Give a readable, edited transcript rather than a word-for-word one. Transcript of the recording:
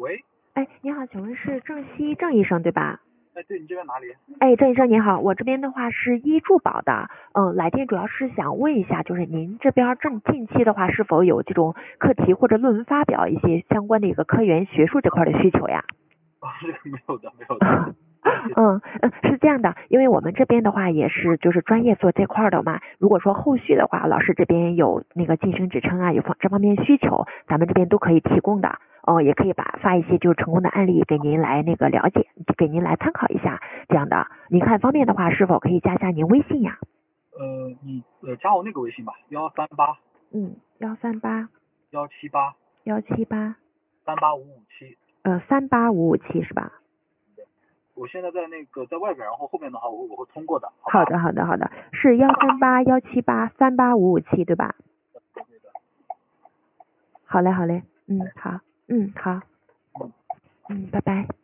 哎，你好，请问是郑西郑医生对吧？ 对，你这边哪里？ 哎，郑医生您好，我这边的话是医助保的，来电主要是想问一下，就是您这边近期的话是否有这种课题或者论文发表一些相关的一个科研学术这块的需求呀？ 这个没有的，没有的。 是这样的，因为我们这边的话也是就是专业做这块的嘛。如果说后续的话，老师这边有那个晋升职称啊，有这方面需求，咱们这边都可以提供的。也可以发一些就是成功的案例给您来那个了解，给您来参考一下这样的。您看方便的话，是否可以加一下您微信呀？ 你加我那个微信吧，138。 138。 178。 178。 38557。 38557是吧？ 我现在在在外边，然后后面的话我会通过的。 好的，是13817838557对吧？好嘞，好。好。拜拜。